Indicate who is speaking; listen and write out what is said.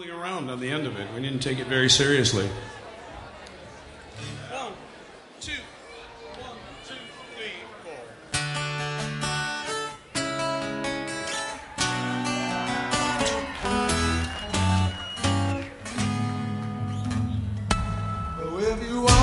Speaker 1: fooling around on the end of it. We didn't take it very seriously. One, two, one, two, three, four.
Speaker 2: If you want